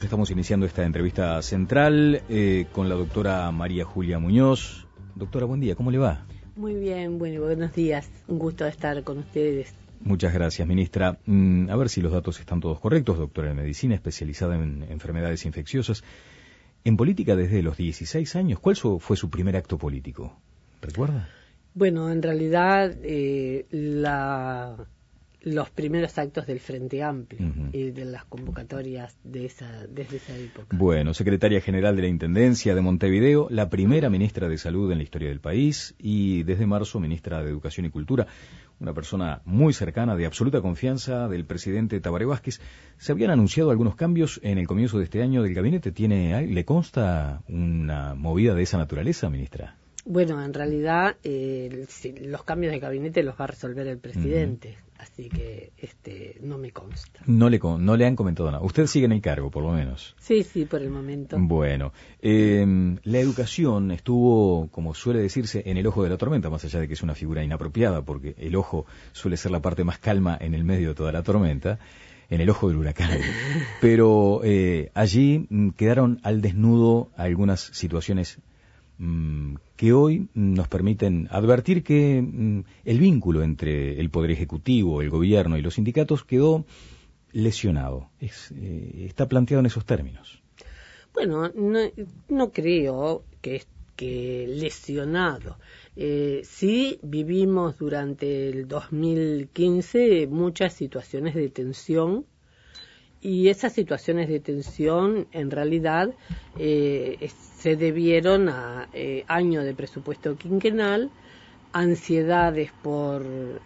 estamos iniciando esta entrevista central con la doctora María Julia Muñoz. Doctora, buen día, ¿cómo le va? Muy bien, bueno, buenos días. Un gusto estar con ustedes. Muchas gracias, ministra. A ver si los datos están todos correctos. Doctora en medicina, especializada en enfermedades infecciosas. En política desde los 16 años, ¿cuál fue su primer acto político? ¿Recuerda? Bueno, en realidad los primeros actos del Frente Amplio y de las convocatorias desde esa época. Bueno, secretaria general de la Intendencia de Montevideo, la primera ministra de Salud en la historia del país y desde marzo ministra de Educación y Cultura, una persona muy cercana, de absoluta confianza del presidente Tabaré Vázquez. Se habían anunciado algunos cambios en el comienzo de este año del gabinete. ¿Le consta una movida de esa naturaleza, ministra? Bueno, en realidad los cambios de gabinete los va a resolver el presidente, así que no me consta. No le han comentado nada. Usted sigue en el cargo, por lo menos. Sí, por el momento. Bueno, la educación estuvo, como suele decirse, en el ojo de la tormenta, más allá de que es una figura inapropiada, porque el ojo suele ser la parte más calma en el medio de toda la tormenta, en el ojo del huracán. Pero allí quedaron al desnudo algunas situaciones que hoy nos permiten advertir que el vínculo entre el Poder Ejecutivo, el Gobierno y los sindicatos quedó lesionado. Está planteado en esos términos. Bueno, no creo que lesionado. Sí vivimos durante el 2015 muchas situaciones de tensión, y esas situaciones de tensión en realidad se debieron a año de presupuesto quinquenal, ansiedades por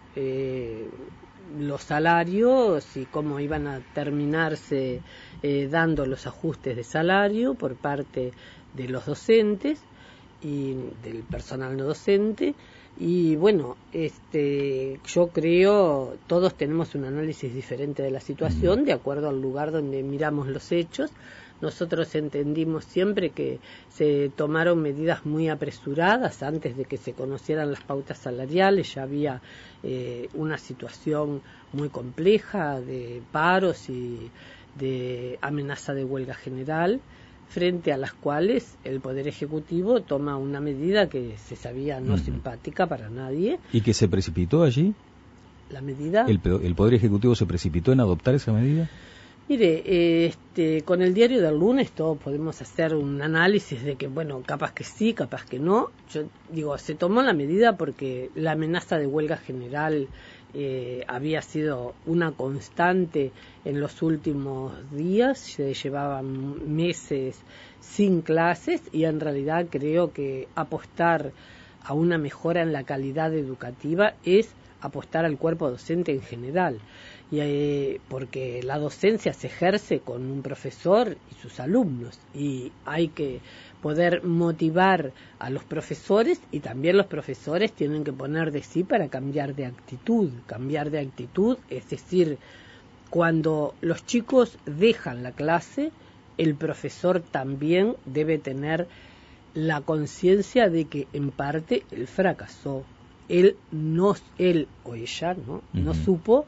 los salarios y cómo iban a terminarse dando los ajustes de salario por parte de los docentes y del personal no docente. Y bueno, yo creo, todos tenemos un análisis diferente de la situación, de acuerdo al lugar donde miramos los hechos. Nosotros entendimos siempre que se tomaron medidas muy apresuradas antes de que se conocieran las pautas salariales. Ya había una situación muy compleja de paros y de amenaza de huelga general, frente a las cuales el Poder Ejecutivo toma una medida que se sabía no simpática para nadie. ¿Y que se precipitó allí? ¿La medida? ¿El Poder Ejecutivo se precipitó en adoptar esa medida? Mire, con el diario del lunes todos podemos hacer un análisis de que, bueno, capaz que sí, capaz que no. Yo digo, se tomó la medida porque la amenaza de huelga general había sido una constante en los últimos días, se llevaban meses sin clases y en realidad creo que apostar a una mejora en la calidad educativa es apostar al cuerpo docente en general, porque la docencia se ejerce con un profesor y sus alumnos y hay que poder motivar a los profesores y también los profesores tienen que poner de sí para cambiar de actitud, es decir, cuando los chicos dejan la clase, el profesor también debe tener la conciencia de que en parte él fracasó, él o ella no supo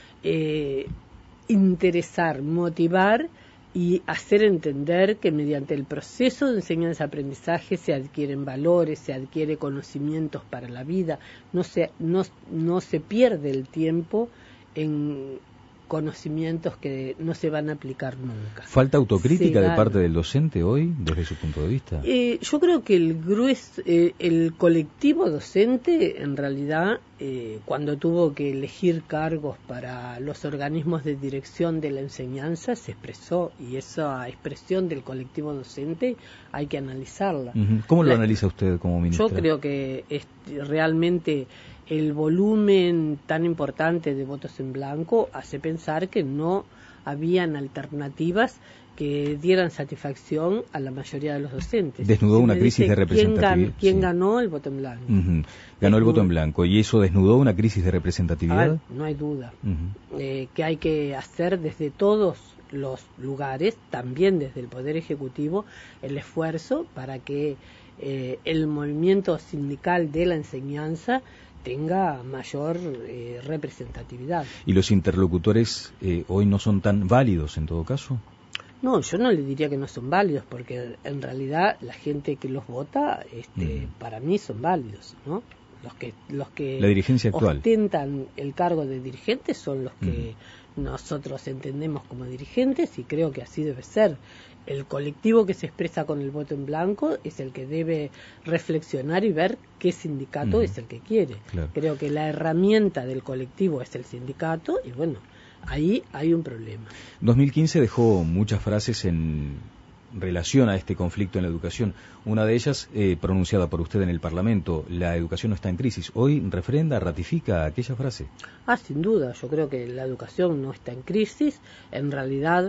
interesar, motivar y hacer entender que mediante el proceso de enseñanza-aprendizaje se adquieren valores, se adquiere conocimientos para la vida, no se pierde el tiempo en conocimientos que no se van a aplicar nunca. ¿Falta autocrítica de parte del docente hoy, desde su punto de vista? Yo creo que el colectivo docente, en realidad, cuando tuvo que elegir cargos para los organismos de dirección de la enseñanza, se expresó, y esa expresión del colectivo docente hay que analizarla. ¿Cómo lo analiza usted como ministra? Yo creo que realmente el volumen tan importante de votos en blanco hace pensar que no habían alternativas que dieran satisfacción a la mayoría de los docentes. Desnudó una crisis de representatividad. ¿Quién ganó el voto en blanco? Ganó el voto en blanco. ¿Y eso desnudó una crisis de representatividad? No hay duda. Que hay que hacer desde todos los lugares, también desde el Poder Ejecutivo, el esfuerzo para que el movimiento sindical de la enseñanza tenga mayor representatividad. ¿Y los interlocutores hoy no son tan válidos en todo caso? No, yo no le diría que no son válidos, porque en realidad la gente que los vota, para mí son válidos, ¿no? Los que la dirigencia actual ostentan el cargo de dirigentes son los que nosotros entendemos como dirigentes, y creo que así debe ser. El colectivo que se expresa con el voto en blanco es el que debe reflexionar y ver qué sindicato es el que quiere. Claro. Creo que la herramienta del colectivo es el sindicato, y bueno, ahí hay un problema. 2015 dejó muchas frases en relación a este conflicto en la educación. Una de ellas, pronunciada por usted en el Parlamento: la educación no está en crisis. Hoy refrenda, ratifica aquella frase. Sin duda, yo creo que la educación no está en crisis. En realidad,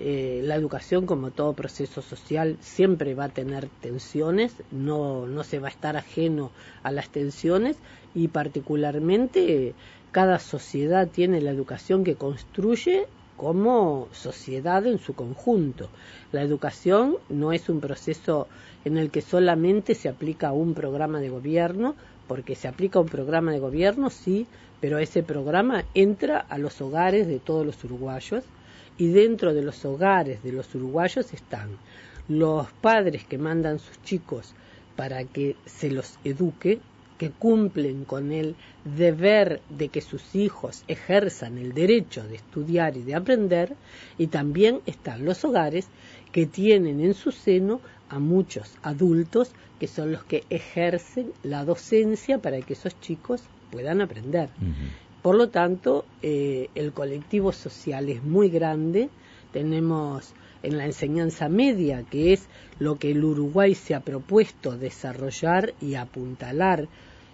la educación, como todo proceso social, siempre va a tener tensiones, no se va a estar ajeno a las tensiones, y particularmente cada sociedad tiene la educación que construye como sociedad en su conjunto. La educación no es un proceso en el que solamente se aplica un programa de gobierno, porque se aplica un programa de gobierno, sí, pero ese programa entra a los hogares de todos los uruguayos, y dentro de los hogares de los uruguayos están los padres que mandan sus chicos para que se los eduque, que cumplen con el deber de que sus hijos ejerzan el derecho de estudiar y de aprender, y también están los hogares que tienen en su seno a muchos adultos que son los que ejercen la docencia para que esos chicos puedan aprender. Por lo tanto, el colectivo social es muy grande. Tenemos en la enseñanza media, que es lo que el Uruguay se ha propuesto desarrollar y apuntalar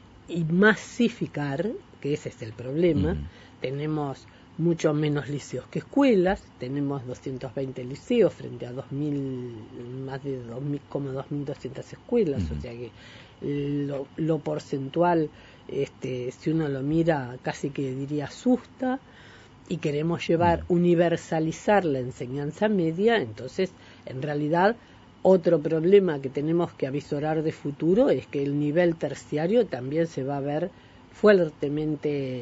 y masificar, que ese es el problema. Tenemos mucho menos liceos que escuelas, tenemos 220 liceos frente a 2.000, más de 2.000, como 2.200 escuelas, o sea que lo porcentual, si uno lo mira, casi que diría asusta, y queremos universalizar la enseñanza media. Entonces, en realidad, otro problema que tenemos que avisorar de futuro es que el nivel terciario también se va a ver fuertemente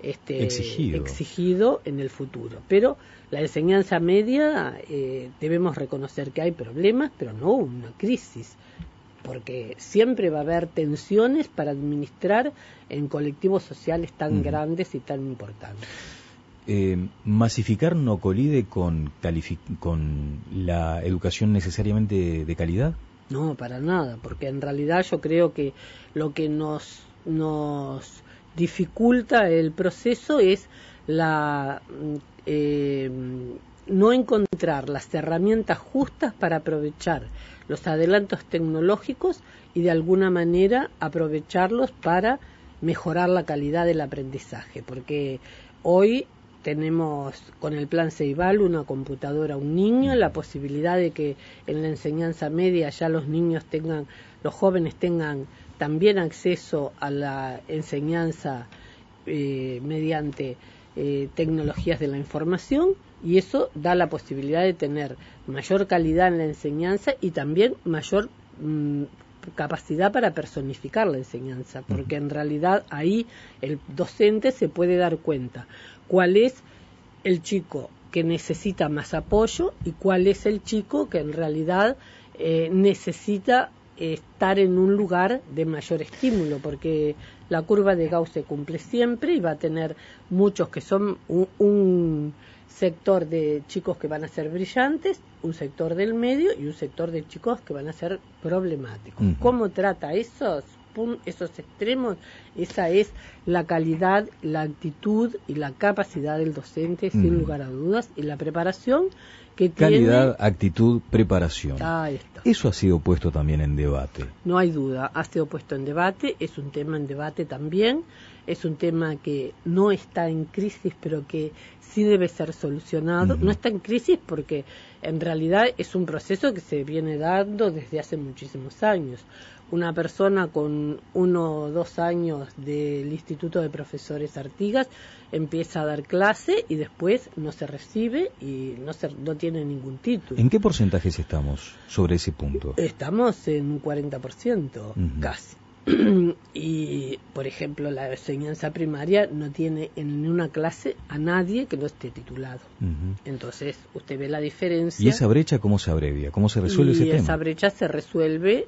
exigido en el futuro. Pero la enseñanza media, debemos reconocer que hay problemas, pero no una crisis, porque siempre va a haber tensiones para administrar en colectivos sociales tan grandes y tan importantes. ¿Masificar no colide con la educación necesariamente de calidad? No, para nada, porque en realidad yo creo que lo que nos dificulta el proceso es no encontrar las herramientas justas para aprovechar los adelantos tecnológicos y de alguna manera aprovecharlos para mejorar la calidad del aprendizaje, porque hoy tenemos con el plan Ceibal una computadora a un niño, la posibilidad de que en la enseñanza media ya los jóvenes tengan también acceso a la enseñanza mediante tecnologías de la información, y eso da la posibilidad de tener mayor calidad en la enseñanza y también mayor capacidad para personificar la enseñanza, porque en realidad ahí el docente se puede dar cuenta cuál es el chico que necesita más apoyo y cuál es el chico que en realidad necesita estar en un lugar de mayor estímulo, porque la curva de Gauss se cumple siempre y va a tener muchos que son un sector de chicos que van a ser brillantes, un sector del medio y un sector de chicos que van a ser problemáticos. ¿Cómo trata esos extremos? Esa es la calidad, la actitud y la capacidad del docente, sin lugar a dudas, y la preparación que calidad, actitud, preparación. Ahí está. Eso ha sido puesto también en debate. No hay duda, ha sido puesto en debate, es un tema en debate también, es un tema que no está en crisis, pero que sí debe ser solucionado. No está en crisis porque en realidad es un proceso que se viene dando desde hace muchísimos años. Una persona con 1 o 2 años del Instituto de Profesores Artigas empieza a dar clase y después no se recibe y no tiene ningún título. ¿En qué porcentajes estamos sobre ese punto? Estamos en un 40%, casi. Y, por ejemplo, la enseñanza primaria no tiene en una clase a nadie que no esté titulado. Entonces, usted ve la diferencia. ¿Y esa brecha cómo se abrevia? ¿Cómo se resuelve ese tema? Esa brecha se resuelve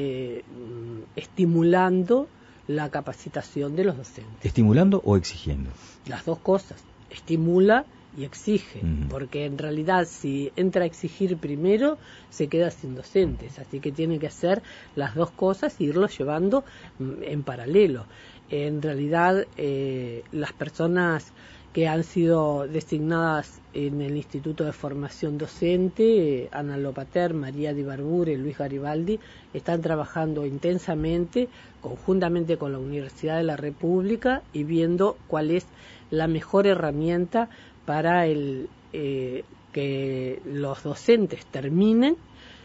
estimulando la capacitación de los docentes. ¿Estimulando o exigiendo? Las dos cosas. Estimula y exige, porque en realidad si entra a exigir primero se queda sin docentes, así que tiene que hacer las dos cosas e irlos llevando en paralelo. En realidad las personas que han sido designadas en el Instituto de Formación Docente, Ana Lopater, María Di Barbure, Luis Garibaldi, están trabajando intensamente, conjuntamente con la Universidad de la República, y viendo cuál es la mejor herramienta para que los docentes terminen,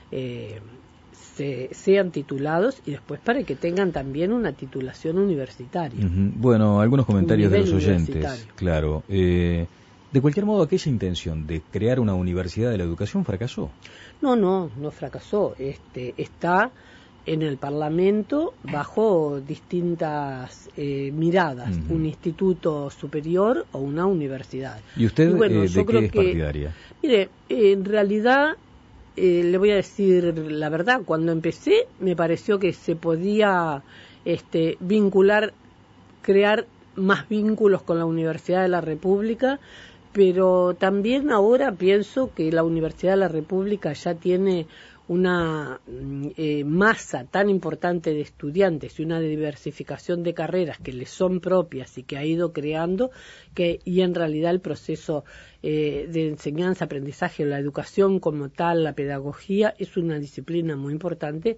sean titulados y después para que tengan también una titulación universitaria. Bueno, algunos comentarios de los oyentes, claro. De cualquier modo, aquella intención de crear una universidad de la educación fracasó. No fracasó. Está en el Parlamento bajo distintas miradas, un instituto superior o una universidad. ¿Y usted de qué es partidaria? Mire, en realidad, le voy a decir la verdad, cuando empecé me pareció que se podía vincular, crear más vínculos con la Universidad de la República, pero también ahora pienso que la Universidad de la República ya tiene una masa tan importante de estudiantes y una diversificación de carreras que le son propias y que ha ido creando, y en realidad el proceso de enseñanza, aprendizaje, la educación como tal, la pedagogía, es una disciplina muy importante,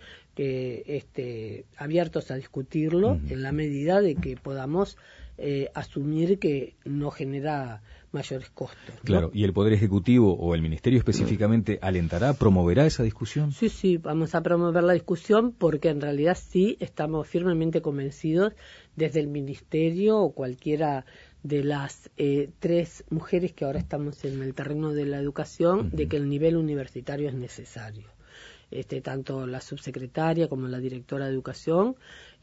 abiertos a discutirlo en la medida de que podamos asumir que no genera mayores costos, ¿no? Claro, ¿y el Poder Ejecutivo o el Ministerio específicamente alentará, promoverá esa discusión? Sí, vamos a promover la discusión porque en realidad sí estamos firmemente convencidos desde el Ministerio o cualquiera de las 3 mujeres que ahora estamos en el terreno de la educación, de que el nivel universitario es necesario. Tanto la subsecretaria como la directora de educación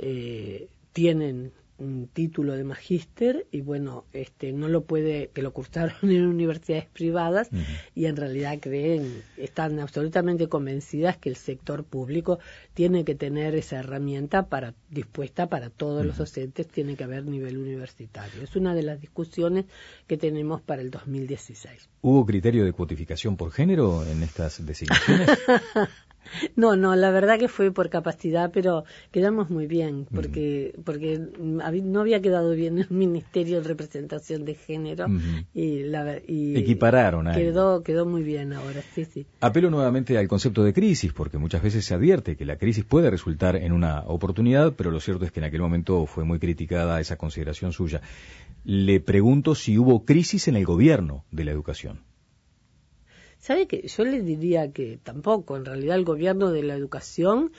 tienen un título de magíster y bueno, no lo puede, que lo cursaron en universidades privadas y en realidad están absolutamente convencidas que el sector público tiene que tener esa herramienta dispuesta para todos los docentes, tiene que haber nivel universitario. Es una de las discusiones que tenemos para el 2016. ¿Hubo criterio de cuotificación por género en estas designaciones? No, la verdad que fue por capacidad, pero quedamos muy bien, porque no había quedado bien el Ministerio de Representación de Género y equipararon ahí. Quedó muy bien ahora, sí. Apelo nuevamente al concepto de crisis, porque muchas veces se advierte que la crisis puede resultar en una oportunidad, pero lo cierto es que en aquel momento fue muy criticada esa consideración suya. Le pregunto si hubo crisis en el gobierno de la educación. ¿Sabe qué? Yo le diría que tampoco. En realidad el gobierno de la educación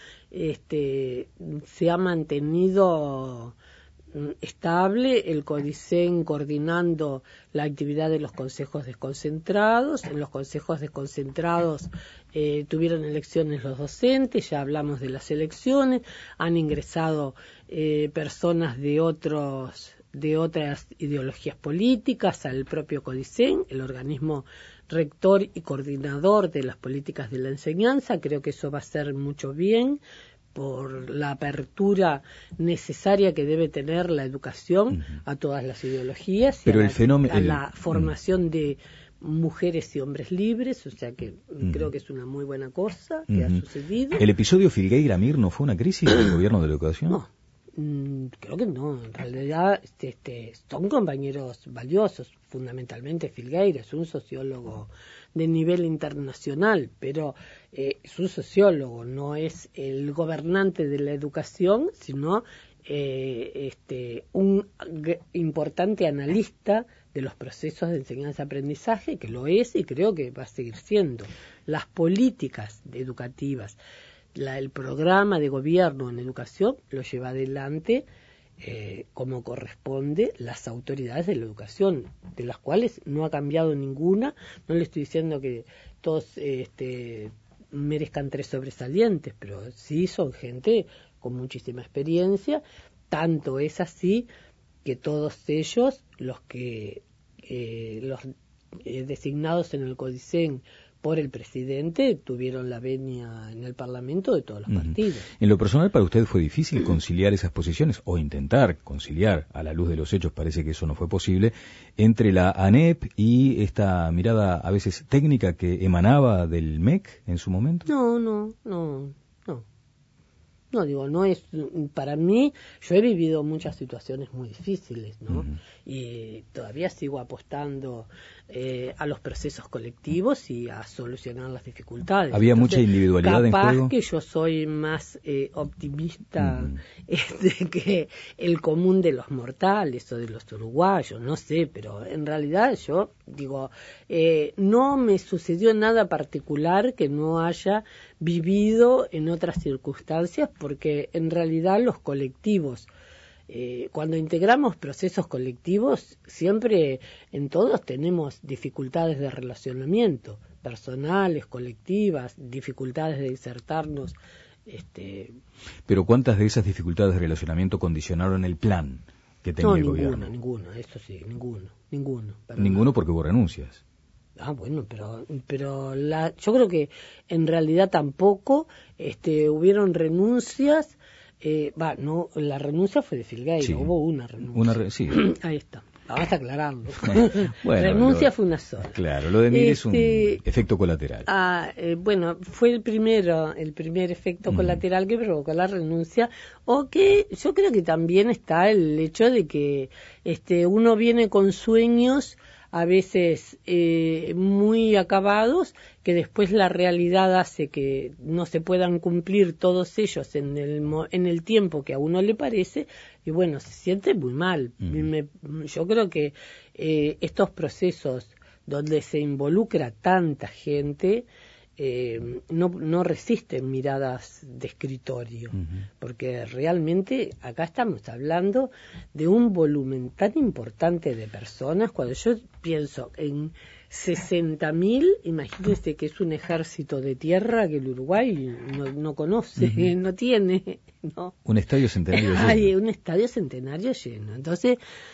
se ha mantenido estable, el CODICEN coordinando la actividad de los consejos desconcentrados. En los consejos desconcentrados tuvieron elecciones los docentes, ya hablamos de las elecciones, han ingresado personas de otras ideologías políticas al propio CODICEN, el organismo rector y coordinador de las políticas de la enseñanza. Creo que eso va a hacer mucho bien por la apertura necesaria que debe tener la educación a todas las ideologías y a la formación de mujeres y hombres libres, o sea que creo que es una muy buena cosa que ha sucedido. ¿El episodio Filgueira-Mir no fue una crisis del gobierno de la educación? No. Creo que no, en realidad son compañeros valiosos, fundamentalmente Filgueira es un sociólogo de nivel internacional, pero es un sociólogo, no es el gobernante de la educación, sino un importante analista de los procesos de enseñanza-aprendizaje, que lo es y creo que va a seguir siendo. Las políticas educativas, el programa de gobierno en educación lo lleva adelante como corresponde las autoridades de la educación, de las cuales no ha cambiado ninguna. No le estoy diciendo que todos merezcan 3 sobresalientes, pero sí son gente con muchísima experiencia, tanto es así que todos ellos, los designados en el CODICEN por el presidente, tuvieron la venia en el Parlamento de todos los partidos. En lo personal, ¿para usted fue difícil conciliar esas posiciones o intentar conciliar, a la luz de los hechos parece que eso no fue posible, entre la ANEP y esta mirada a veces técnica que emanaba del MEC en su momento? No, digo, no es, para mí, yo he vivido muchas situaciones muy difíciles, ¿no? Y todavía sigo apostando a los procesos colectivos y a solucionar las dificultades. ¿Había mucha individualidad en juego? Capaz que yo soy más optimista que el común de los mortales o de los uruguayos, no sé, pero en realidad yo digo, no me sucedió nada particular que no haya vivido en otras circunstancias, porque en realidad los colectivos, cuando integramos procesos colectivos, siempre en todos tenemos dificultades de relacionamiento, personales, colectivas, dificultades de insertarnos. Pero ¿cuántas de esas dificultades de relacionamiento condicionaron el plan que tenía el gobierno? Ninguna, eso sí, ninguno. Ninguno porque hubo renuncias. Bueno, pero yo creo que en realidad tampoco hubieron renuncias. La renuncia fue de Filgueira, sí, hubo una renuncia. Sí. Ahí está, vamos a aclararlo. Bueno, renuncia fue una sola. Claro, lo de Mir es un efecto colateral. Fue el primer efecto colateral que provocó la renuncia, o que yo creo que también está el hecho de que uno viene con sueños a veces muy acabados, que después la realidad hace que no se puedan cumplir todos ellos en el tiempo que a uno le parece, y bueno, se siente muy mal. Yo creo que estos procesos donde se involucra tanta gente no resisten miradas de escritorio, porque realmente acá estamos hablando de un volumen tan importante de personas. Cuando yo pienso en 60.000, imagínense que es un ejército de tierra que el Uruguay no conoce, no tiene, ¿no? Un estadio centenario lleno. Hay un estadio centenario lleno. Entonces,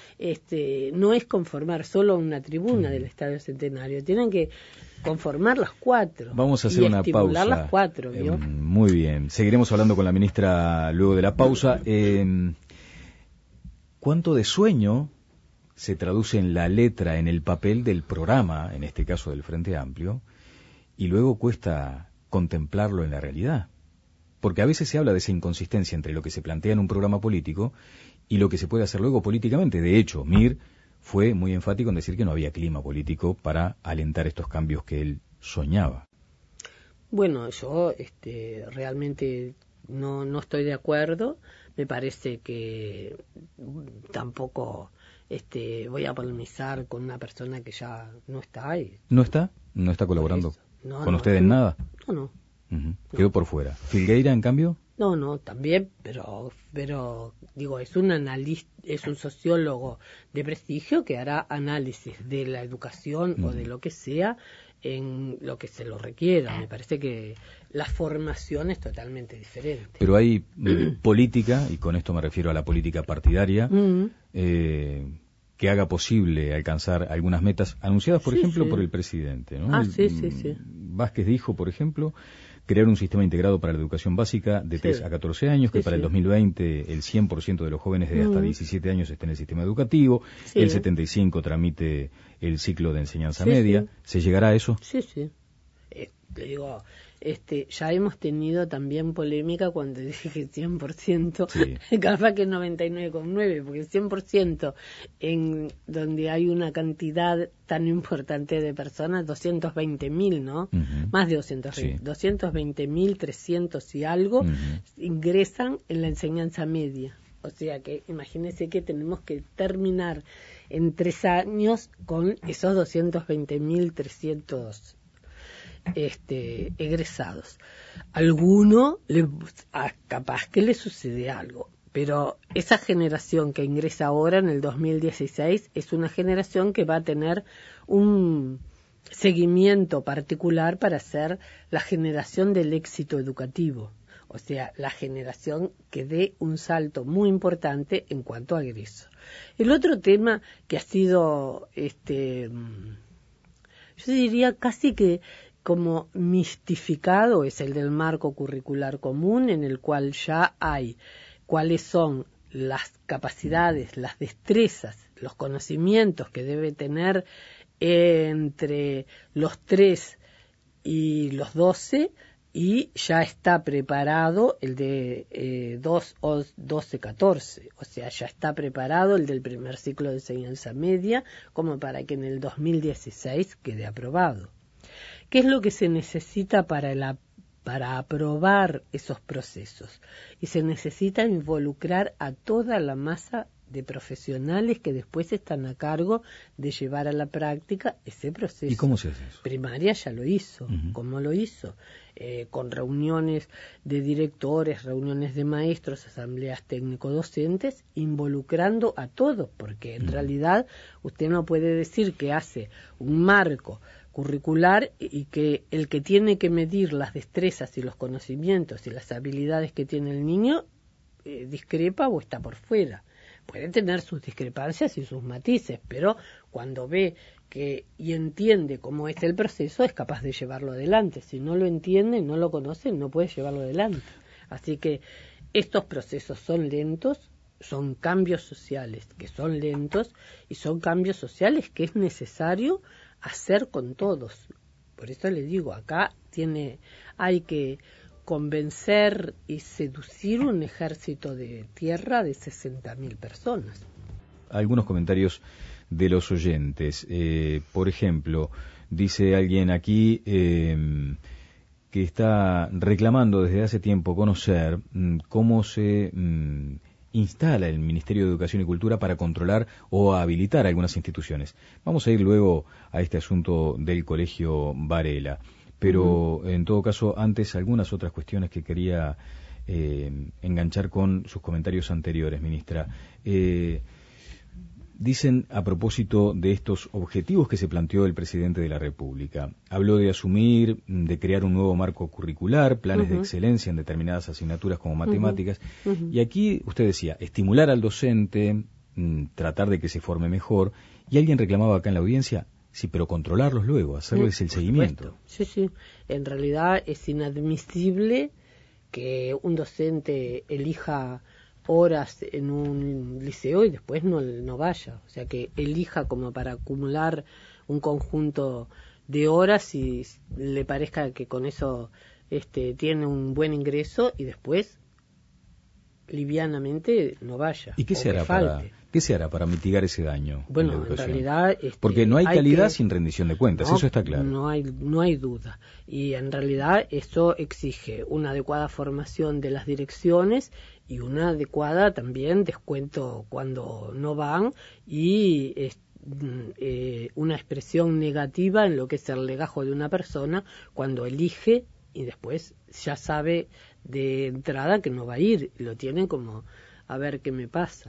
no es conformar solo una tribuna del estadio centenario, tienen que conformar las 4. Vamos a hacer una pausa. Las 4, ¿vio? Muy bien. Seguiremos hablando con la ministra luego de la pausa. ¿Cuánto de sueño se traduce en la letra, en el papel del programa, en este caso del Frente Amplio, y luego cuesta contemplarlo en la realidad? Porque a veces se habla de esa inconsistencia entre lo que se plantea en un programa político y lo que se puede hacer luego políticamente. De hecho, Mir fue muy enfático en decir que no había clima político para alentar estos cambios que él soñaba. Bueno, yo realmente no estoy de acuerdo. Me parece que tampoco voy a polemizar con una persona que ya no está ahí. ¿No está? ¿No está colaborando con usted en nada? No. Quedó por fuera. ¿Filgueira, en cambio? No, también, pero digo, es un analista, es un sociólogo de prestigio que hará análisis de la educación o de lo que sea en lo que se lo requiera. Me parece que la formación es totalmente diferente. Pero hay política, y con esto me refiero a la política partidaria, que haga posible alcanzar algunas metas anunciadas, por ejemplo, por el presidente, ¿no? Sí. Vázquez dijo, por ejemplo, crear un sistema integrado para la educación básica de 3 a 14 años, que para el 2020 el 100% de los jóvenes de hasta 17 años esté en el sistema educativo, el 75% tramite el ciclo de enseñanza media. ¿Se llegará a eso? Sí. Le digo, ya hemos tenido también polémica cuando dije 100%, capaz que 99,9%, porque 100% en donde hay una cantidad tan importante de personas, 220.000, ¿no? Más de 220.000, 220.300 y algo ingresan en la enseñanza media. O sea que imagínense que tenemos que terminar en 3 años con esos 220.300 egresados. Alguno capaz que le sucede algo, pero esa generación que ingresa ahora en el 2016 es una generación que va a tener un seguimiento particular para ser la generación del éxito educativo. o sea, la generación que dé un salto muy importante en cuanto a egreso. El otro tema que ha sido, yo diría casi que como mistificado, es el del marco curricular común, en el cual ya hay cuáles son las capacidades, las destrezas, los conocimientos que debe tener entre los 3 y los 12, y ya está preparado el de 12-14, o sea, ya está preparado el del primer ciclo de enseñanza media, como para que en el 2016 quede aprobado. ¿Qué es lo que se necesita para aprobar esos procesos? Y se necesita involucrar a toda la masa de profesionales que después están a cargo de llevar a la práctica ese proceso. ¿Y cómo se hace eso? Primaria ya lo hizo. ¿Cómo lo hizo? Con reuniones de directores, reuniones de maestros, asambleas técnico-docentes, involucrando a todos, porque en realidad usted no puede decir que hace un marco curricular y que el que tiene que medir las destrezas y los conocimientos y las habilidades que tiene el niño discrepa o está por fuera. Puede tener sus discrepancias y sus matices, pero cuando ve y entiende cómo es el proceso, es capaz de llevarlo adelante. Si no lo entiende, no lo conoce, no puede llevarlo adelante. Así que estos procesos son lentos, son cambios sociales que son lentos y son cambios sociales que es necesario hacer con todos. Por eso le digo, acá hay que convencer y seducir un ejército de tierra de 60.000 personas. Algunos comentarios de los oyentes. Por ejemplo, dice alguien aquí que está reclamando desde hace tiempo conocer cómo se instala el Ministerio de Educación y Cultura para controlar o habilitar algunas instituciones. Vamos a ir luego a este asunto del Colegio Varela. Pero, en todo caso, antes algunas otras cuestiones que quería enganchar con sus comentarios anteriores, ministra. Dicen, a propósito de estos objetivos que se planteó el presidente de la República, habló de asumir, de crear un nuevo marco curricular, planes de excelencia en determinadas asignaturas como matemáticas, y aquí usted decía, estimular al docente, tratar de que se forme mejor, y alguien reclamaba acá en la audiencia, sí, pero controlarlos luego, hacerles el seguimiento. Sí. En realidad es inadmisible que un docente elija horas en un liceo y después no vaya. O sea, que elija como para acumular un conjunto de horas y le parezca que con eso tiene un buen ingreso y después livianamente no vaya. ¿Y qué se hará para mitigar ese daño? Bueno, en la educación? En realidad porque no hay calidad sin rendición de cuentas, eso está claro. No hay duda. Y en realidad eso exige una adecuada formación de las direcciones y una adecuada también descuento cuando no van y una expresión negativa en lo que es el legajo de una persona cuando elige y después ya sabe de entrada que no va a ir, lo tiene como a ver qué me pasa.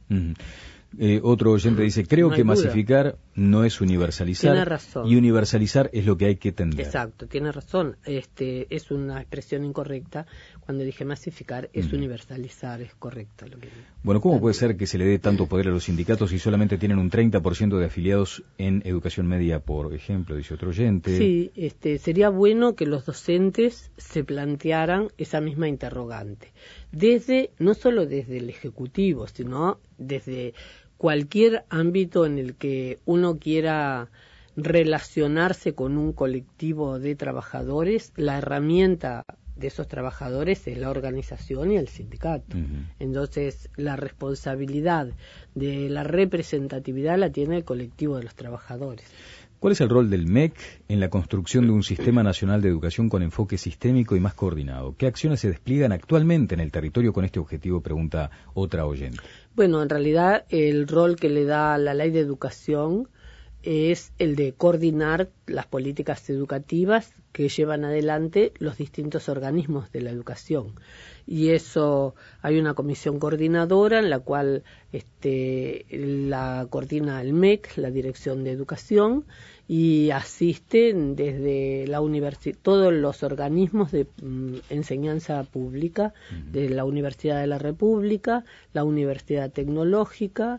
Otro oyente dice, creo que masificar no es universalizar. Tiene razón. Y universalizar es lo que hay que tender. Exacto, tiene razón. Es una expresión incorrecta. Cuando dije masificar, es universalizar, es correcto. Bueno, ¿cómo puede ser que se le dé tanto poder a los sindicatos si solamente tienen un 30% de afiliados en educación media, por ejemplo, dice otro oyente? Sí, sería bueno que los docentes se plantearan esa misma interrogante. No solo desde el Ejecutivo, sino desde cualquier ámbito en el que uno quiera relacionarse con un colectivo de trabajadores, la herramienta de esos trabajadores es la organización y el sindicato. Entonces, la responsabilidad de la representatividad la tiene el colectivo de los trabajadores. ¿Cuál es el rol del MEC en la construcción de un sistema nacional de educación con enfoque sistémico y más coordinado? ¿Qué acciones se despliegan actualmente en el territorio con este objetivo? Pregunta otra oyente. Bueno, en realidad el rol que le da la Ley de Educación es el de coordinar las políticas educativas que llevan adelante los distintos organismos de la educación. Y eso, hay una comisión coordinadora en la cual la coordina el MEC, la Dirección de Educación, y asisten desde la todos los organismos de enseñanza pública, de la Universidad de la República, la Universidad Tecnológica,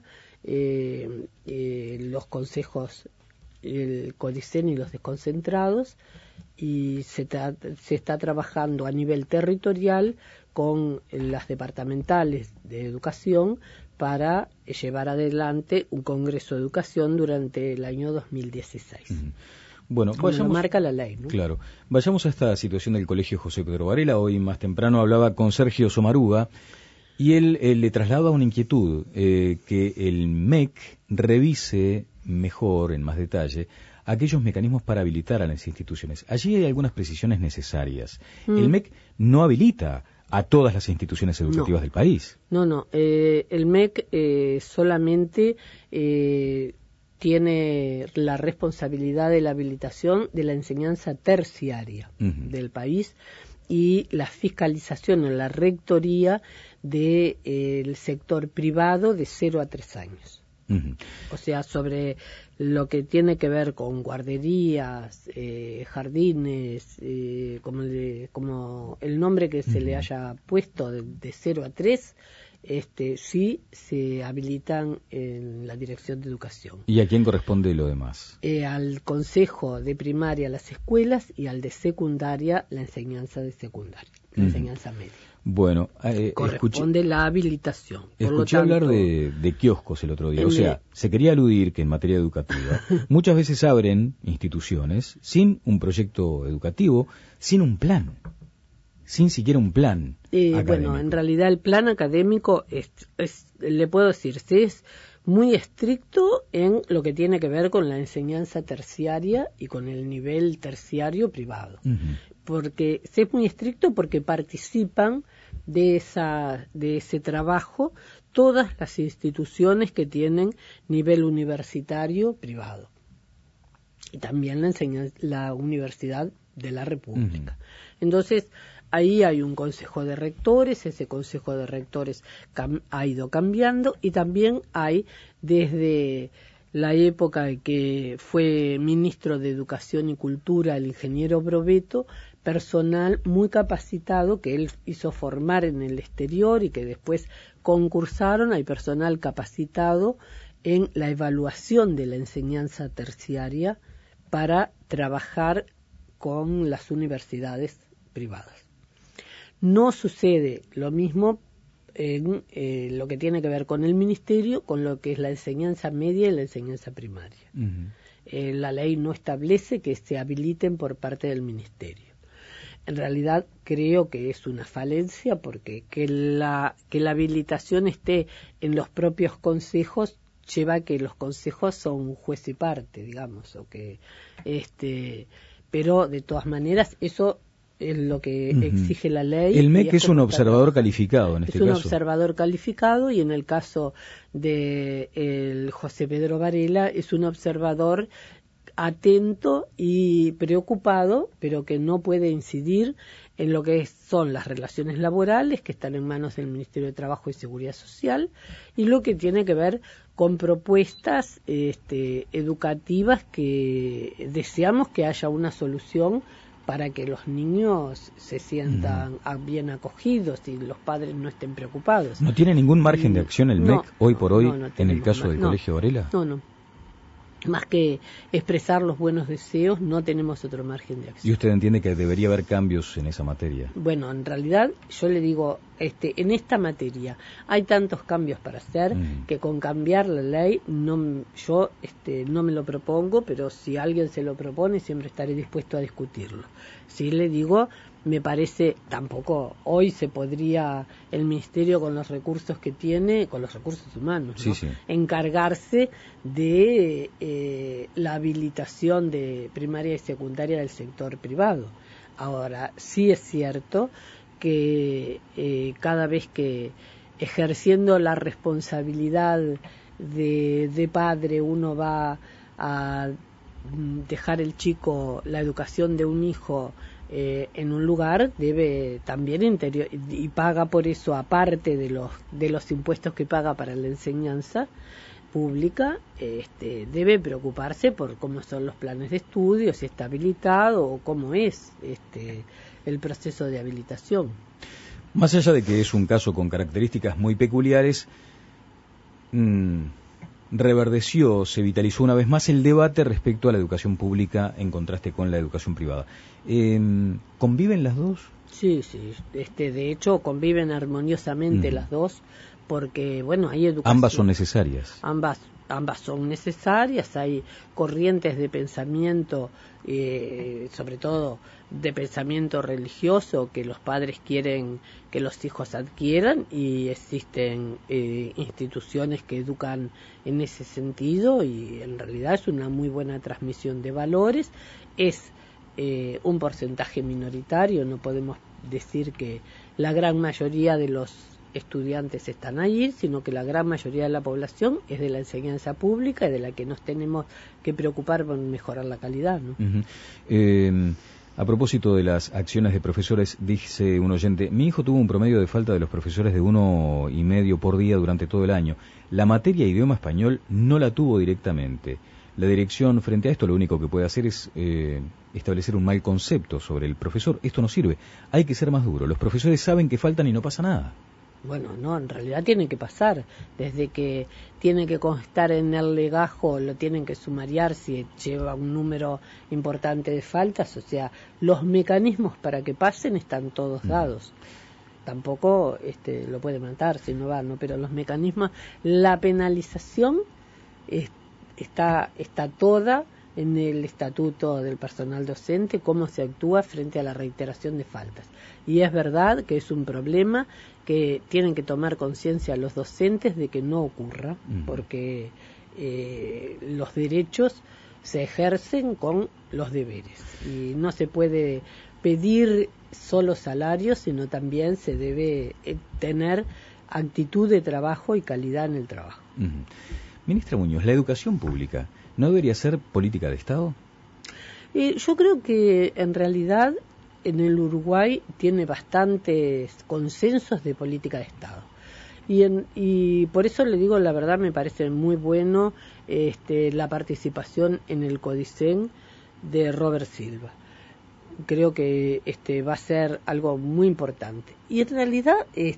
los consejos, el CODICEN y los desconcentrados, y se está trabajando a nivel territorial con las departamentales de educación para llevar adelante un congreso de educación durante el año 2016. Bueno, como lo marca la ley, ¿no? Claro. Vayamos a esta situación del Colegio José Pedro Varela. Hoy más temprano hablaba con Sergio Somaruga y él le traslada una inquietud, que el MEC revise mejor, en más detalle, aquellos mecanismos para habilitar a las instituciones. Allí hay algunas precisiones necesarias. El MEC no habilita a todas las instituciones educativas del país. No. El MEC solamente tiene la responsabilidad de la habilitación de la enseñanza terciaria del país y la fiscalización en la rectoría del sector privado de 0 a 3 años. O sea, sobre lo que tiene que ver con guarderías, jardines, como el nombre que se le haya puesto de 0 a 3, sí se habilitan en la Dirección de Educación. ¿Y a quién corresponde lo demás? Al Consejo de Primaria, las escuelas, y al de secundaria, la enseñanza de secundaria, la enseñanza media. Bueno, corresponde la habilitación. Escuché hablar de kioscos el otro día. O sea, se quería aludir que en materia educativa muchas veces abren instituciones sin un proyecto educativo, sin un plan, sin siquiera un plan académico. Bueno, en realidad el plan académico le puedo decir, es muy estricto en lo que tiene que ver con la enseñanza terciaria y con el nivel terciario privado. Porque es muy estricto porque participan de ese trabajo todas las instituciones que tienen nivel universitario privado y también la Universidad de la República. Entonces ahí hay un consejo de rectores, ese consejo de rectores ha ido cambiando, y también hay desde la época en que fue ministro de Educación y Cultura el ingeniero Brovetto, personal muy capacitado que él hizo formar en el exterior y que después concursaron. Hay personal capacitado en la evaluación de la enseñanza terciaria para trabajar con las universidades privadas. No sucede lo mismo en lo que tiene que ver con el ministerio, con lo que es la enseñanza media y la enseñanza primaria. La ley no establece que se habiliten por parte del ministerio. En realidad creo que es una falencia, porque que la habilitación esté en los propios consejos lleva a que los consejos son juez y parte, digamos, o que pero de todas maneras eso es lo que exige la ley. El MEC es un observador calificado en este caso. Es un observador calificado, y en el caso de el José Pedro Varela es un observador atento y preocupado, pero que no puede incidir en lo que son las relaciones laborales, que están en manos del Ministerio de Trabajo y Seguridad Social, y lo que tiene que ver con propuestas educativas que deseamos que haya una solución para que los niños se sientan bien acogidos y los padres no estén preocupados. ¿No tiene ningún margen de acción el MEC hoy por hoy en el caso del Colegio Varela? No. Más que expresar los buenos deseos, no tenemos otro margen de acción. ¿Y usted entiende que debería haber cambios en esa materia? Bueno, en realidad yo le digo, en esta materia hay tantos cambios para hacer que con cambiar la ley yo no me lo propongo, pero si alguien se lo propone siempre estaré dispuesto a discutirlo. Sí le digo, me parece, tampoco hoy se podría el ministerio, con los recursos que tiene, con los recursos humanos, ¿no? Encargarse de la habilitación de primaria y secundaria del sector privado. Ahora, sí es cierto que cada vez que ejerciendo la responsabilidad de padre uno va a dejar el chico, la educación de un hijo en un lugar, debe también y paga por eso, aparte de los impuestos que paga para la enseñanza pública, debe preocuparse por cómo son los planes de estudio, si está habilitado o cómo es el proceso de habilitación. Más allá de que es un caso con características muy peculiares, reverdeció, se vitalizó una vez más el debate respecto a la educación pública en contraste con la educación privada. ¿Conviven las dos? Sí, de hecho conviven armoniosamente las dos, porque bueno, hay educación. Ambas son necesarias. Ambas son necesarias, hay corrientes de pensamiento, sobre todo de pensamiento religioso, que los padres quieren que los hijos adquieran, y existen instituciones que educan en ese sentido, y en realidad es una muy buena transmisión de valores. Es un porcentaje minoritario, no podemos decir que la gran mayoría de los estudiantes están allí, sino que la gran mayoría de la población es de la enseñanza pública y de la que nos tenemos que preocupar por mejorar la calidad, ¿no? A propósito de las acciones de profesores, dice un oyente, mi hijo tuvo un promedio de falta de los profesores de 1,5 por día durante todo el año. La materia idioma español no la tuvo directamente. La dirección frente a esto lo único que puede hacer es establecer un mal concepto sobre el profesor. Esto no sirve. Hay que ser más duro. Los profesores saben que faltan y no pasa nada. Bueno, no, en realidad tiene que pasar. Desde que tiene que constar en el legajo, lo tienen que sumariar si lleva un número importante de faltas. O sea, los mecanismos para que pasen están todos dados. Tampoco lo puede matar si no va, ¿no? Pero los mecanismos, la penalización está toda en el estatuto del personal docente, cómo se actúa frente a la reiteración de faltas. Y es verdad que es un problema que tienen que tomar conciencia los docentes de que no ocurra, porque los derechos se ejercen con los deberes y no se puede pedir solo salarios, sino también se debe tener actitud de trabajo y calidad en el trabajo. Ministra Muñoz, ¿la educación pública no debería ser política de Estado? Yo creo que en realidad en el Uruguay tiene bastantes consensos de política de Estado. Y por eso le digo, la verdad me parece muy bueno la participación en el Codicen de Robert Silva. Creo que va a ser algo muy importante. Y en realidad es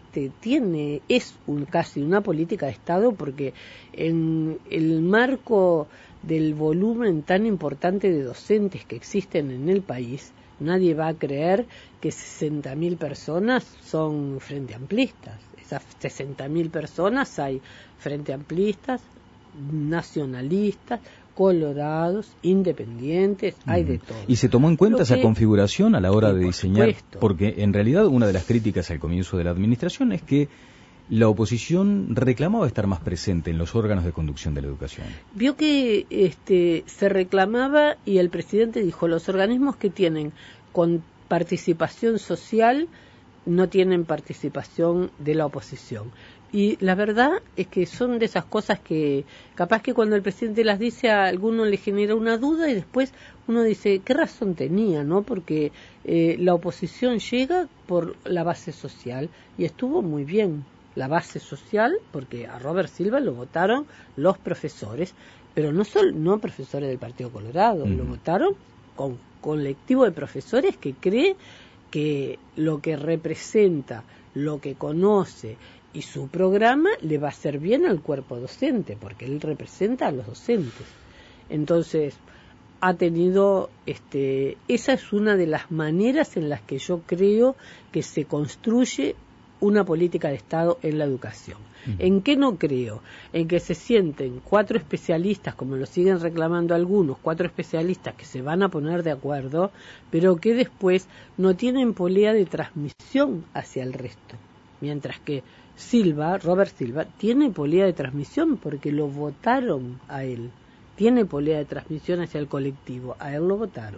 casi una política de Estado, porque en el marco del volumen tan importante de docentes que existen en el país, nadie va a creer que 60.000 personas son frente amplistas. Esas 60.000 personas hay frente amplistas, nacionalistas, colorados, independientes, hay de todo. ¿Y se tomó en cuenta esa configuración a la hora de diseñar? Supuesto. Porque en realidad una de las críticas al comienzo de la administración es que la oposición reclamaba estar más presente en los órganos de conducción de la educación. Vio que se reclamaba y el presidente dijo, los organismos que tienen con participación social no tienen participación de la oposición. Y la verdad es que son de esas cosas que capaz que cuando el presidente las dice a alguno le genera una duda y después uno dice, ¿qué razón tenía? ¿No? Porque la oposición llega por la base social y estuvo muy bien la base social, porque a Robert Silva lo votaron los profesores, pero no profesores del Partido Colorado, lo votaron con colectivo de profesores que cree que lo que representa, lo que conoce y su programa le va a hacer bien al cuerpo docente, porque él representa a los docentes. Entonces, ha tenido, esa es una de las maneras en las que yo creo que se construye una política de Estado en la educación. ¿En qué no creo? En que se sienten 4 especialistas, como lo siguen reclamando algunos, 4 especialistas que se van a poner de acuerdo, pero que después no tienen polea de transmisión hacia el resto. Mientras que Robert Silva, tiene polea de transmisión porque lo votaron a él. Tiene polea de transmisión hacia el colectivo, a él lo votaron.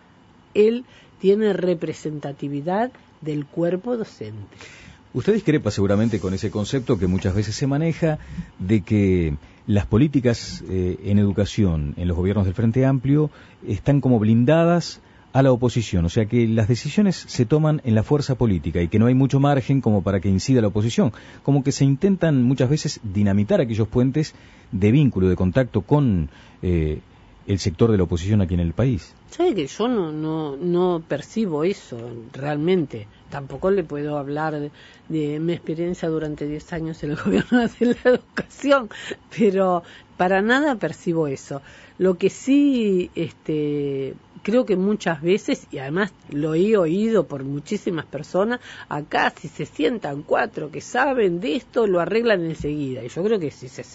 Él tiene representatividad del cuerpo docente. Usted discrepa seguramente con ese concepto que muchas veces se maneja de que las políticas en educación en los gobiernos del Frente Amplio están como blindadas a la oposición, o sea que las decisiones se toman en la fuerza política y que no hay mucho margen como para que incida la oposición, como que se intentan muchas veces dinamitar aquellos puentes de vínculo, de contacto con el sector de la oposición aquí en el país. ¿Sabe que yo no percibo eso realmente? Tampoco le puedo hablar de mi experiencia durante 10 años en el gobierno de la educación, pero para nada percibo eso. Lo que sí creo que muchas veces, y además lo he oído por muchísimas personas, acá si se sientan 4 que saben de esto, lo arreglan enseguida. Y yo creo que si se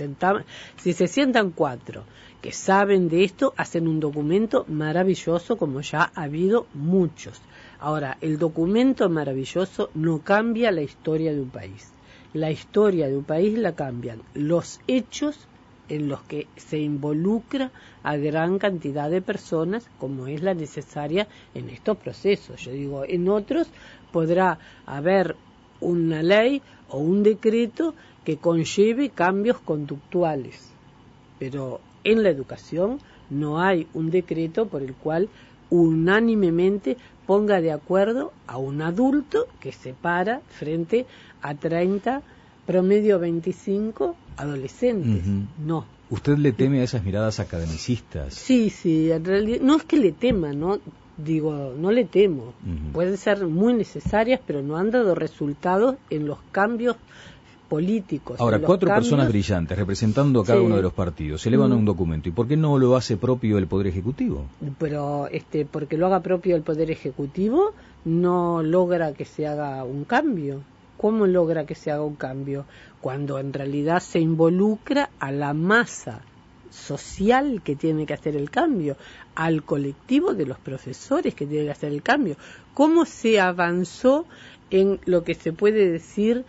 sientan 4 que saben de esto, hacen un documento maravilloso, como ya ha habido muchos. Ahora, el documento maravilloso no cambia la historia de un país. La historia de un país la cambian los hechos en los que se involucra a gran cantidad de personas, como es la necesaria en estos procesos. Yo digo, en otros podrá haber una ley o un decreto que conlleve cambios conductuales, pero en la educación no hay un decreto por el cual unánimemente ponga de acuerdo a un adulto que se para frente a 30, promedio 25 adolescentes. Uh-huh. No. ¿Usted le teme a esas miradas academicistas? Sí, en realidad no es que le tema, no digo, no le temo. Uh-huh. Pueden ser muy necesarias, pero no han dado resultados en los cambios políticos. Ahora, 4 personas brillantes representando a cada uno de los partidos se elevan a un documento. ¿Y por qué no lo hace propio el Poder Ejecutivo? Pero porque lo haga propio el Poder Ejecutivo no logra que se haga un cambio. ¿Cómo logra que se haga un cambio? Cuando en realidad se involucra a la masa social que tiene que hacer el cambio, al colectivo de los profesores que tiene que hacer el cambio. ¿Cómo se avanzó en lo que se puede decir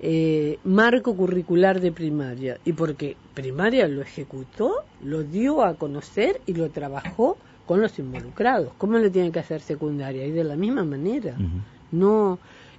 marco curricular de primaria? Y porque primaria lo ejecutó, lo dio a conocer y lo trabajó con los involucrados. ¿Cómo le tiene que hacer secundaria? Y de la misma manera. Uh-huh. No,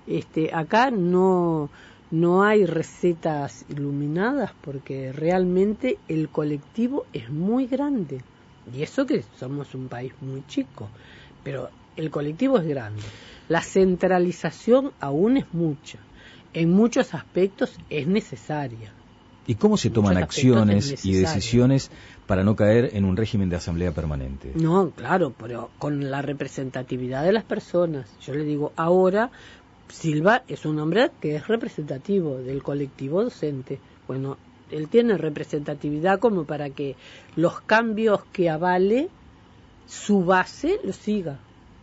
acá no hay recetas iluminadas, porque realmente el colectivo es muy grande. Y eso que somos un país muy chico, pero el colectivo es grande. La centralización aún es mucha. En muchos aspectos es necesaria. ¿Y cómo se toman acciones y decisiones para no caer en un régimen de asamblea permanente? No, claro, pero con la representatividad de las personas. Yo le digo, ahora Silva es un hombre que es representativo del colectivo docente. Bueno, él tiene representatividad como para que los cambios que avale su base lo siga.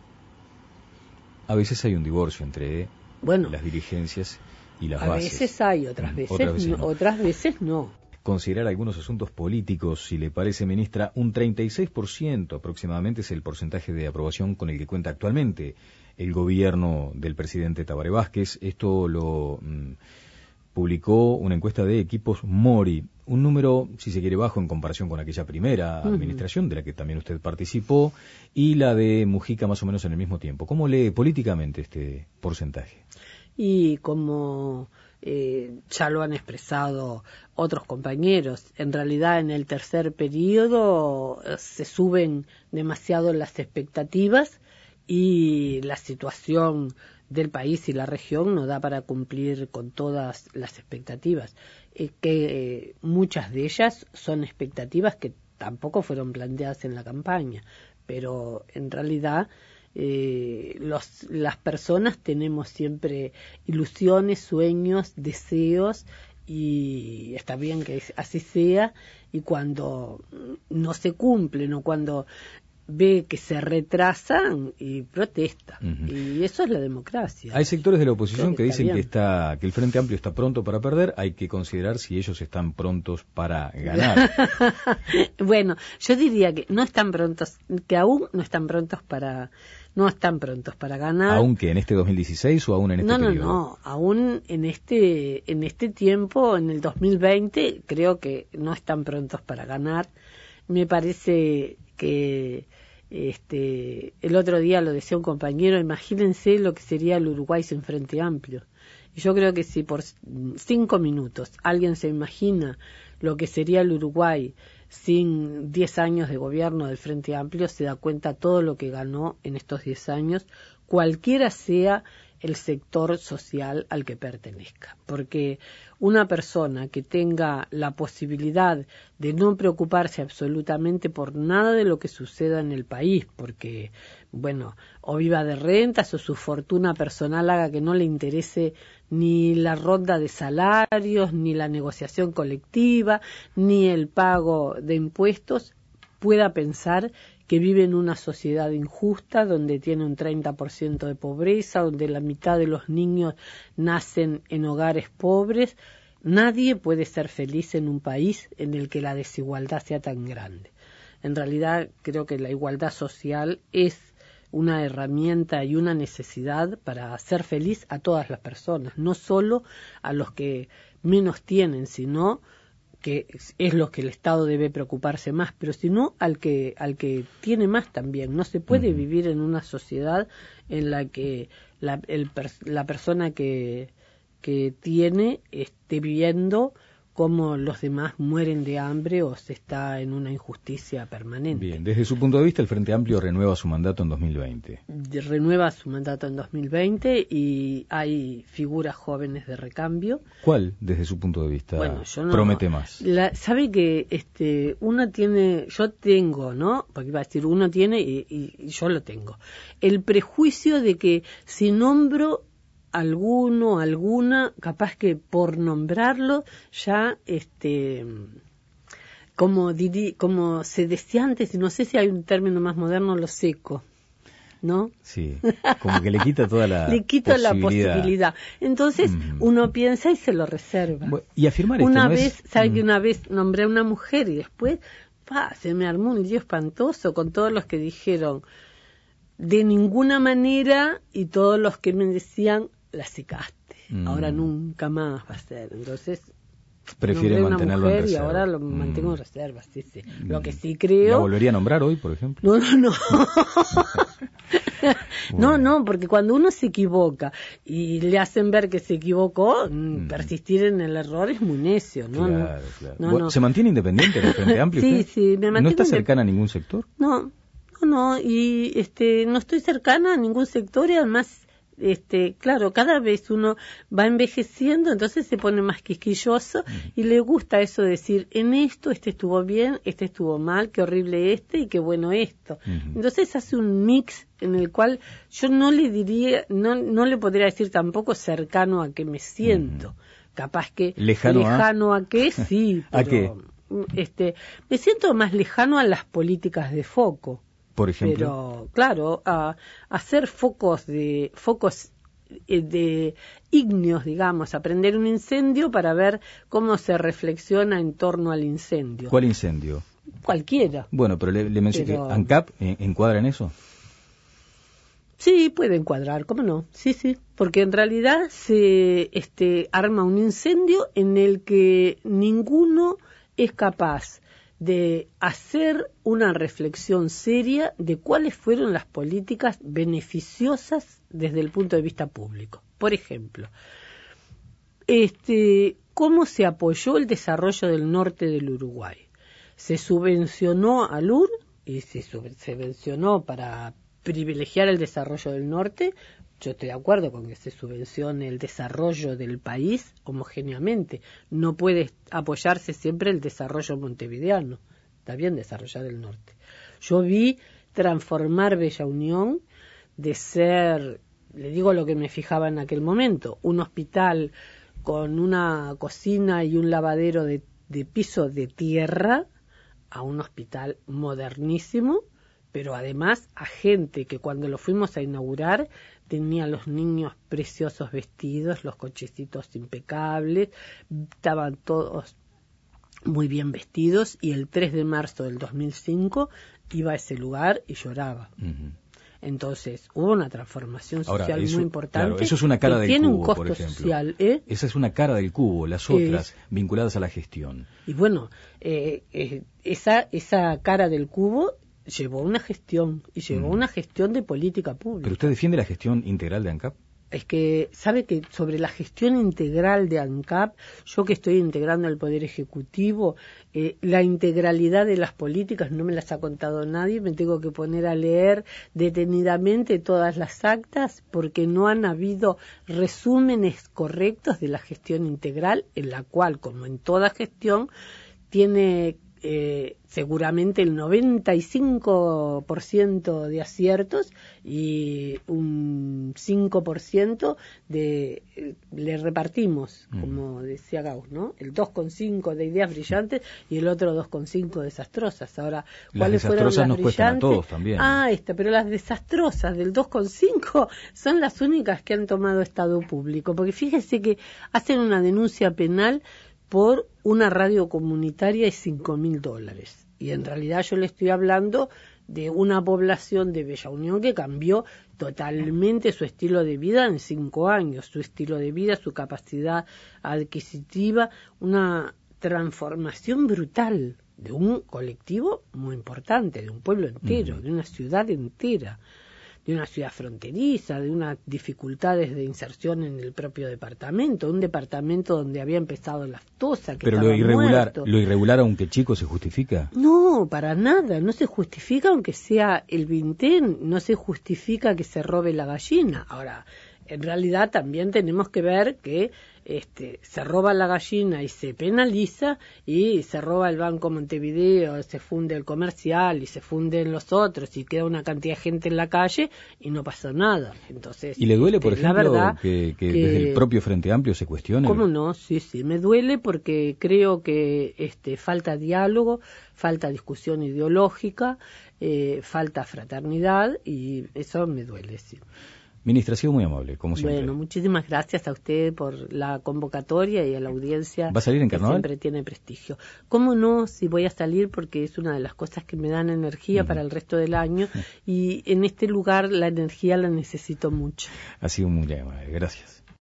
A veces hay un divorcio entre las dirigencias y las bases. A veces hay, otras veces no. Considerar algunos asuntos políticos, si le parece, ministra, un 36% aproximadamente es el porcentaje de aprobación con el que cuenta actualmente el gobierno del presidente Tabaré Vázquez. Esto lo publicó una encuesta de Equipos Mori, un número, si se quiere, bajo en comparación con aquella primera administración de la que también usted participó, y la de Mujica más o menos en el mismo tiempo. ¿Cómo lee políticamente este porcentaje? Y como ya lo han expresado otros compañeros, en realidad en el tercer periodo se suben demasiado las expectativas y la situación del país y la región no da para cumplir con todas las expectativas, que muchas de ellas son expectativas que tampoco fueron planteadas en la campaña, pero en realidad las personas tenemos siempre ilusiones, sueños, deseos, y está bien que así sea, y cuando no se cumplen o cuando ve que se retrasan y protesta. Uh-huh. Y eso es la democracia. Hay sectores de la oposición que dicen que el Frente Amplio está pronto para perder. Hay que considerar si ellos están prontos para ganar. Bueno, yo diría que no están prontos, que aún no están prontos para ganar. ¿Aún que en este 2016 o aún en este periodo? No, aún en este tiempo, en el 2020, creo que no están prontos para ganar. Me parece que el otro día lo decía un compañero, imagínense lo que sería el Uruguay sin Frente Amplio. Y yo creo que si por 5 minutos alguien se imagina lo que sería el Uruguay sin 10 años de gobierno del Frente Amplio, se da cuenta todo lo que ganó en estos 10 años, cualquiera sea el sector social al que pertenezca. Porque una persona que tenga la posibilidad de no preocuparse absolutamente por nada de lo que suceda en el país, porque, bueno, o viva de rentas o su fortuna personal haga que no le interese ni la ronda de salarios, ni la negociación colectiva, ni el pago de impuestos, pueda pensar que vive en una sociedad injusta, donde tiene un 30% de pobreza, donde la mitad de los niños nacen en hogares pobres. Nadie puede ser feliz en un país en el que la desigualdad sea tan grande. En realidad, creo que la igualdad social es una herramienta y una necesidad para hacer feliz a todas las personas, no solo a los que menos tienen, sino que es lo que el Estado debe preocuparse más, pero sino al que tiene más también. No se puede vivir en una sociedad en la que la persona que tiene esté viendo cómo los demás mueren de hambre o se está en una injusticia permanente. Bien, desde su punto de vista, el Frente Amplio renueva su mandato en 2020. Renueva su mandato en 2020 y hay figuras jóvenes de recambio. ¿Cuál, desde su punto de vista, promete más? Sabe que uno tiene, yo tengo, ¿no? Porque iba a decir, uno tiene y yo lo tengo. El prejuicio de que si nombro alguna, capaz que por nombrarlo ya como se decía antes, y no sé si hay un término más moderno, lo seco, ¿no? Sí, como que le quita toda la le quita la posibilidad. Entonces uno piensa y se lo reserva. Y afirmar una vez, ¿sabe que una vez nombré a una mujer y después se me armó un lío espantoso con todos los que dijeron de ninguna manera y todos los que me decían la secaste, ahora nunca más va a ser. Entonces prefiere mantenerlo en reserva. Y ahora lo mantengo en reserva, sí. Lo que sí creo... ¿La volvería a nombrar hoy, por ejemplo? No. No, porque cuando uno se equivoca y le hacen ver que se equivocó, persistir en el error es muy necio, ¿no? Claro. No. ¿Se mantiene independiente del Frente Amplio? Sí, me mantengo. ¿No está cercana a ningún sector? No, y no estoy cercana a ningún sector y además... claro, cada vez uno va envejeciendo, entonces se pone más quisquilloso y le gusta eso de decir, en esto, estuvo bien, estuvo mal, qué horrible y qué bueno esto. Entonces hace un mix en el cual yo no le diría, no le podría decir tampoco cercano a que me siento. Capaz que lejano a qué, sí, pero ¿A qué? Me siento más lejano a las políticas de foco. Por ejemplo. Pero, claro, a hacer focos de ígneos, digamos, a prender un incendio para ver cómo se reflexiona en torno al incendio. ¿Cuál incendio? Cualquiera. Bueno, pero le mencioné que ANCAP encuadra en eso. Sí, puede encuadrar, ¿cómo no? Sí, porque en realidad se arma un incendio en el que ninguno es capaz de hacer una reflexión seria de cuáles fueron las políticas beneficiosas desde el punto de vista público. Por ejemplo, cómo se apoyó el desarrollo del norte del Uruguay. Se subvencionó al LUR y se subvencionó para privilegiar el desarrollo del norte. Yo estoy de acuerdo con que se subvencione el desarrollo del país homogéneamente. No puede apoyarse siempre el desarrollo montevideano. Está bien desarrollar el norte. Yo vi transformar Bella Unión de ser, le digo lo que me fijaba en aquel momento, un hospital con una cocina y un lavadero de piso de tierra, a un hospital modernísimo, pero además a gente que cuando lo fuimos a inaugurar tenía los niños preciosos vestidos, los cochecitos impecables, estaban todos muy bien vestidos y el 3 de marzo del 2005 iba a ese lugar y lloraba. Entonces hubo una transformación social muy importante. Claro, eso es una cara del tiene cubo, un costo por ejemplo. social. Esa es una cara del cubo, las otras vinculadas a la gestión. Y bueno, esa cara del cubo llevó una gestión, y llevó una gestión de política pública. ¿Pero usted defiende la gestión integral de ANCAP? es que sabe que sobre la gestión integral de ANCAP, yo que estoy integrando el Poder Ejecutivo, la integralidad de las políticas no me las ha contado nadie, me tengo que poner a leer detenidamente todas las actas porque no han habido resúmenes correctos de la gestión integral, en la cual, como en toda gestión, tiene seguramente el 95% de aciertos y un 5% le repartimos, como decía Gauss, ¿no? El 2,5 de ideas brillantes y el otro 2,5 desastrosas. Ahora, ¿cuáles fueron las nos cuestan a todos también. Pero las desastrosas del 2,5 son las únicas que han tomado Estado público, porque fíjese que hacen una denuncia penal por una radio comunitaria y $5.000. Y en realidad yo le estoy hablando de una población de Bella Unión que cambió totalmente su estilo de vida en 5 años, su estilo de vida, su capacidad adquisitiva, una transformación brutal de un colectivo muy importante, de un pueblo entero, de una ciudad entera, de una ciudad fronteriza, de unas dificultades de inserción en el propio departamento, un departamento donde había empezado la aftosa, que pero estaba muerto. ¿Lo irregular aunque chico se justifica? No, para nada, no se justifica aunque sea el vintén, no se justifica que se robe la gallina. Ahora, en realidad también tenemos que ver que se roba la gallina y se penaliza, y se roba el Banco Montevideo, se funde el Comercial y se funden los otros y queda una cantidad de gente en la calle y no pasa nada. Entonces, ¿y le duele, por ejemplo, la verdad, que desde el propio Frente Amplio se cuestione? ¿Cómo no? Sí, me duele porque creo que falta diálogo, falta discusión ideológica, falta fraternidad, y eso me duele, sí. Ministra, ha sido muy amable, como siempre. Bueno, muchísimas gracias a usted por la convocatoria y a la audiencia. ¿Va a salir en Carnaval? Que siempre tiene prestigio. ¿Cómo no? Si voy a salir, porque es una de las cosas que me dan energía para el resto del año, y en este lugar la energía la necesito mucho. Ha sido muy amable, gracias.